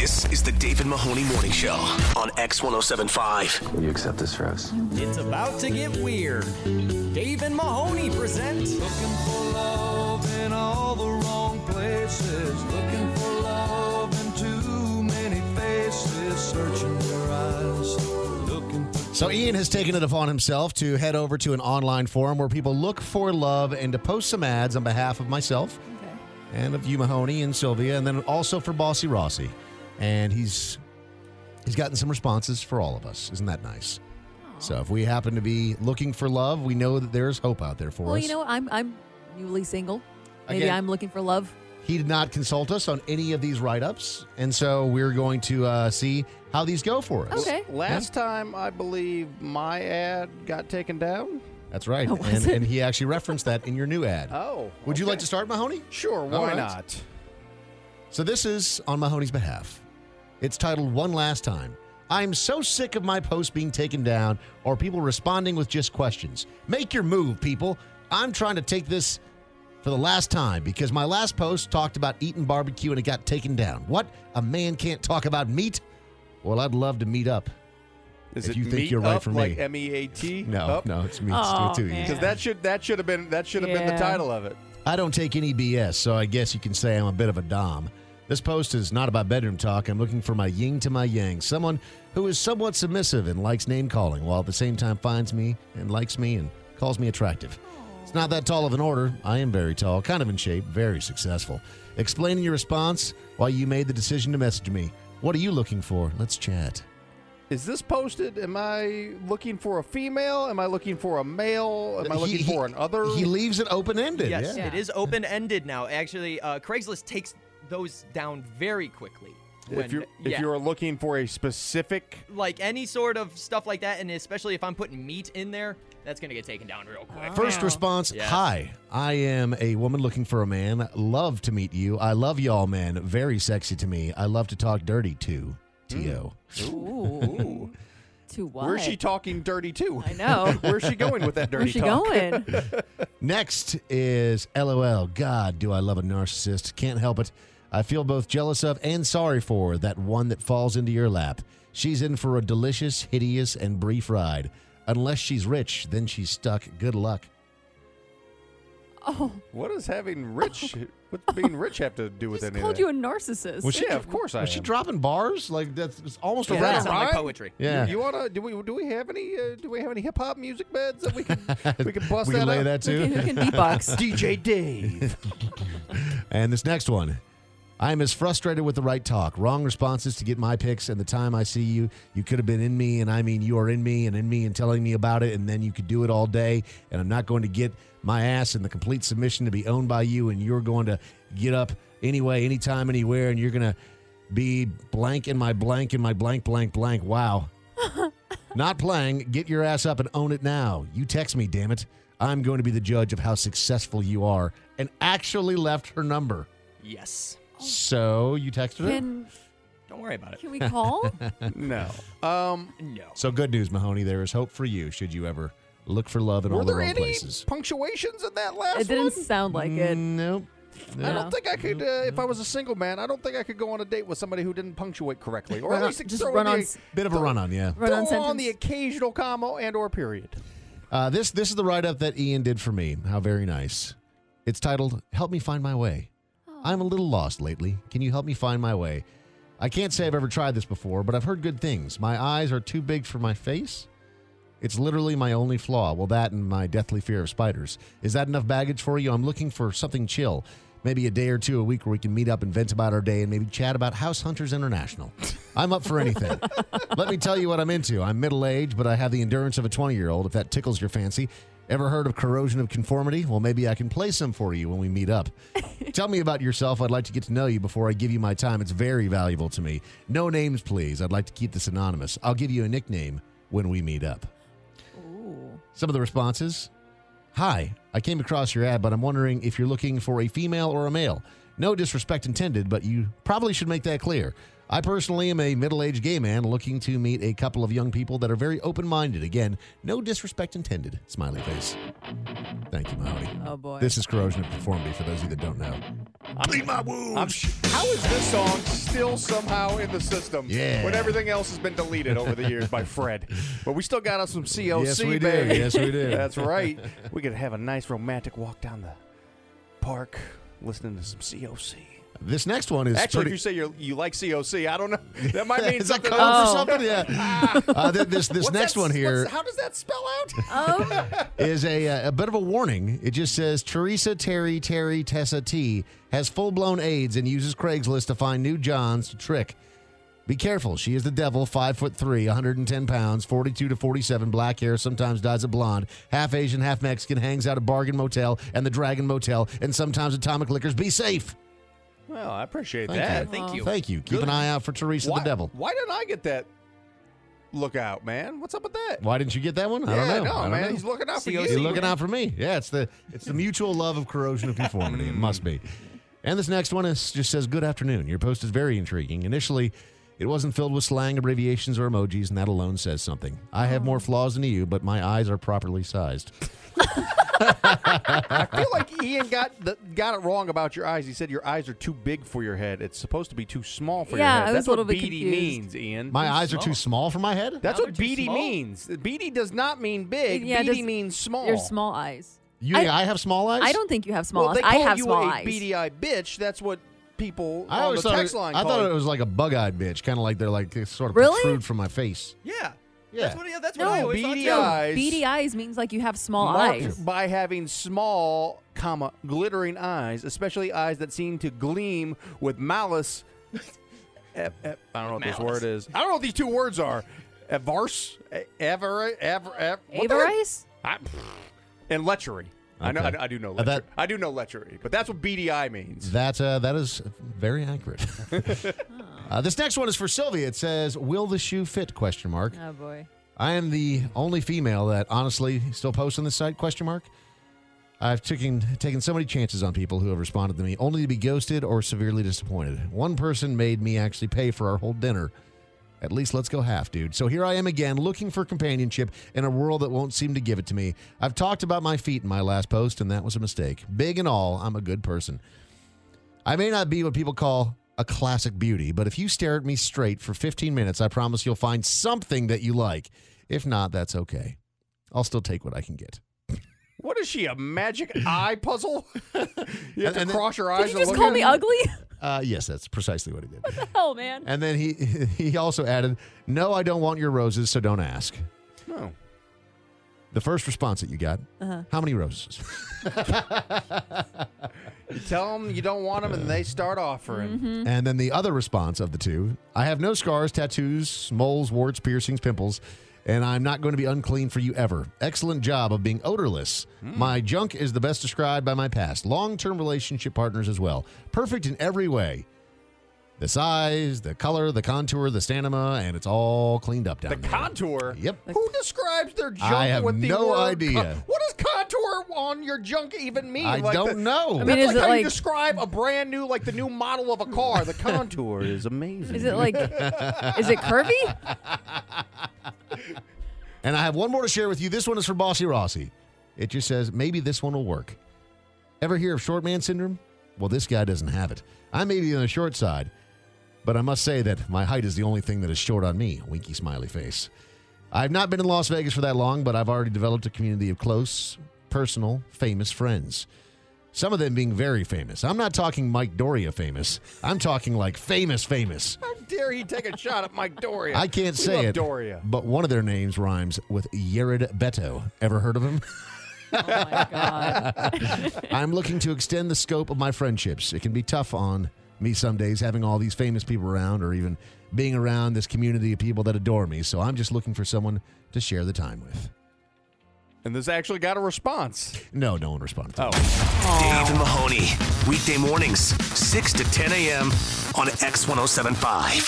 This is the David Mahoney Morning Show on X1075. Will you accept this rose? It's about to get weird. Dave and Mahoney present Looking for love in all the wrong places. Looking for love in too many faces. Searching your eyes. Looking for... So Ian has taken it upon himself to head over to an online forum where people look for love and to post some ads on behalf of myself and of you, Mahoney, and Sylvia, and then also for Bossy Rossi. And he's gotten some responses for all of us. Isn't that nice? Aww. So if we happen to be looking for love, we know that there's hope out there for us. Well, you know what? I'm newly single. Maybe Again, I'm looking for love. He did not consult us on any of these write-ups, and so we're going to see how these go for us. Okay. Last time, I believe my ad got taken down. That's right. Oh, was it? And he actually referenced that in your new ad. Oh. Would you okay. like to start, Mahoney? Sure, All why right. not? So this is on Mahoney's behalf. It's titled One Last Time. I'm so sick of my posts being taken down or people responding with just questions. Make your move, people. I'm trying to take this for the last time because my last post talked about eating barbecue and it got taken down. What? A man can't talk about meat? Well, I'd love to meet up. Is if it you think meet you're right up, for like me. MEAT? No, it's meat. Oh, It's too man. easy. Because that should have been the title of it. I don't take any BS, so I guess you can say I'm a bit of a dom. This post is not about bedroom talk. I'm looking for my yin to my yang, someone who is somewhat submissive and likes name-calling, while at the same time finds me and likes me and calls me attractive. It's not that tall of an order. I am very tall, kind of in shape, very successful. Explaining your response why you made the decision to message me. What are you looking for? Let's chat. Is this posted? Am I looking for a female? Am I looking for a male? Am I looking for an other? He leaves it open-ended. Yes, yeah. it is open-ended now. Actually, Craigslist takes those down very quickly. If you're looking for a specific, like any sort of stuff like that, and especially if I'm putting meat in there, that's going to get taken down real quick. First response, Yes. Hi, I am a woman looking for a man. Love to meet you. I love y'all, men. Very sexy to me. I love to talk dirty too. T.O. Ooh. To what? where's she talking dirty to? I know. Where's she going with that dirty Where's she talk? going? Next is LOL. God, do I love a narcissist. Can't help it. I feel both jealous of and sorry for that one that falls into your lap. She's in for a delicious, hideous, and brief ride. Unless she's rich, then she's stuck. Good luck. Oh, What does having rich? What's being rich have to do with just any called of that? you a narcissist. Was she- Yeah, of course I Was she am. dropping bars? Like that's almost a Yeah, rap. that sounds like rhyme? poetry. Yeah. You wanna? Do we have any hip hop music beds that we can bust we that can lay up? that too. Who can beatbox? DJ Dave. And this next one. I'm as frustrated with the right talk. Wrong responses to get my picks, and the time I see you, you could have been in me, and I mean you are in me and telling me about it, and then you could do it all day, and I'm not going to get my ass in the complete submission to be owned by you, and you're going to get up anyway, anytime, anywhere, and you're going to be blank in my blank in my blank, blank, blank. Wow. Not playing. Get your ass up and own it now. You text me, damn it. I'm going to be the judge of how successful you are, and actually left her number. Yes. So you texted her? Don't worry about it. Can we call? No. No. So good news, Mahoney. There is hope for you should you ever look for love in Were all the there wrong any places. punctuations in that last It didn't one? sound like it. Nope. I No. don't think I could, if I was a single man, I don't think I could go on a date with somebody who didn't punctuate correctly. Or at least Just throw run in on. the- Bit of a run-on, yeah. Run on throw on sentence. the occasional comma and or period. This is the write-up that Ian did for me. How very nice. It's titled, Help Me Find My Way. I'm a little lost lately. Can you help me find my way? I can't say I've ever tried this before, but I've heard good things. My eyes are too big for my face. It's literally my only flaw. Well, that and my deathly fear of spiders. Is that enough baggage for you? I'm looking for something chill. Maybe a day or two a week where we can meet up and vent about our day and maybe chat about House Hunters International. I'm up for anything. Let me tell you what I'm into. I'm middle-aged, but I have the endurance of a 20-year-old, if that tickles your fancy. Ever heard of corrosion of conformity? Well, maybe I can play some for you when we meet up. Tell me about yourself. I'd like to get to know you before I give you my time. It's very valuable to me. No names, please. I'd like to keep this anonymous. I'll give you a nickname when we meet up. Ooh. Some of the responses. Hi, I came across your ad, but I'm wondering if you're looking for a female or a male. No disrespect intended, but you probably should make that clear. I personally am a middle-aged gay man looking to meet a couple of young people that are very open-minded. Again, no disrespect intended. Smiley face. Thank you, Mahoney. Oh, boy. This is Corrosion of Conformity, for those of you that don't know. Bleed my wounds. How is this song still somehow in the system? Yeah. When everything else has been deleted over the years by Fred. But we still got us some COC, Yes, we do. baby. Yes, we do. That's right. We could have a nice romantic walk down the park listening to some COC. This next one is Actually, pretty... if you say you like COC, I don't know. That might mean is that something code else. for something? Yeah. This What's next that- one here how does that spell out? is a bit of a warning. It just says Teresa Terry Tessa T has full-blown AIDS and uses Craigslist to find new Johns to trick. Be careful. She is the devil, 5'3", 110 pounds, 42 to 47, black hair, sometimes dyes it blonde, half Asian, half Mexican, hangs out at Bargain Motel and the Dragon Motel, and sometimes Atomic Liquors. Be safe. Well, I appreciate Thank that. you. Thank you. Thank you. Keep an eye out for Teresa the devil. Why didn't I get that lookout, man? What's up with that? Why didn't you get that one? I Yeah, don't know. no, I don't man. know. He's looking out for COC. you. You're looking out for me. Yeah, it's the mutual love of Corrosion of Conformity. It must be. And this next one just says, "Good afternoon. Your post is very intriguing. Initially, it wasn't filled with slang, abbreviations, or emojis, and that alone says something. I have more flaws than you, but my eyes are properly sized." I feel like Ian got it wrong about your eyes. He said your eyes are too big for your head. It's supposed to be too small for your Yeah, head. I was That's a little what bit beady confused. means, Ian. My eyes are too small. small for my head? That's Now what they're too beady small? means. Beady does not mean big. Yeah, beady does- means small. Your small eyes. I have small eyes? I don't think you have small Well, eyes. they I call have you small a eyes. beady eye bitch. That's what people I on always the thought text line I call thought you. it was like a bug-eyed bitch, kind of like they're like they sort of Really? protrude from my face. Yeah. Yeah. That's what I No, always thought beady too. eyes. Beady eyes means like you have small marked eyes. by having small, glittering eyes, especially eyes that seem to gleam with malice. I don't know what this Malice. word is. I don't know what these two words are. Avarse, Avarice? and lecherry. I know. Okay. I do know That- lechery. I do know lechery, but that's what beady eye means. That is very accurate. This next one is for Sylvia. It says, "Will the shoe fit?" ? Oh, boy. I am the only female that honestly still posts on this site ? I've taken so many chances on people who have responded to me only to be ghosted or severely disappointed. One person made me actually pay for our whole dinner. At least let's go half, dude. So here I am again, looking for companionship in a world that won't seem to give it to me. I've talked about my feet in my last post, and that was a mistake. Big and all, I'm a good person. I may not be what people call a classic beauty, but if you stare at me straight for 15 minutes, I promise you'll find something that you like. If not, that's okay. I'll still take what I can get. What is she, a magic eye puzzle? You have to And then- cross your eyes Did you and just look call at me it? ugly? Yes, that's precisely what he did. What the hell, man? And then he also added, "No, I don't want your roses, so don't ask." No. The first response that you got, how many roses? You tell them you don't want them, and they start offering. And then the other response of the two, "I have no scars, tattoos, moles, warts, piercings, pimples, and I'm not going to be unclean for you ever. Excellent job of being odorless. My junk is the best described by my past. Long-term relationship partners as well. Perfect in every way. The size, the color, the contour, the stamina, and it's all cleaned up down The there." contour? Yep. Who describes their junk I have with the no word idea. what does contour on your junk even mean? I don't know. I mean, That's is like it how like- you describe a brand new, like the new model of a car. The contour is amazing. Is it like, is it curvy? And I have one more to share with you. This one is for Bossy Rossi. It just says, "Maybe this one will work. Ever hear of short man syndrome? Well, this guy doesn't have it. I may be on the short side, but I must say that my height is the only thing that is short on me." Winky smiley face. "I've not been in Las Vegas for that long, but I've already developed a community of close, personal, famous friends. Some of them being very famous. I'm not talking Mike Doria famous. I'm talking like famous. How dare he take a shot at Mike Doria? I can't We say love it, Doria. but one of their names rhymes with Yared Beto. Ever heard of him? Oh, my God. I'm looking to extend the scope of my friendships. It can be tough on me some days having all these famous people around or even being around this community of people that adore me. So I'm just looking for someone to share the time with." And this actually got a response. No one responded. Oh. Dave and Mahoney, weekday mornings, 6 to 10 a.m. on X1075.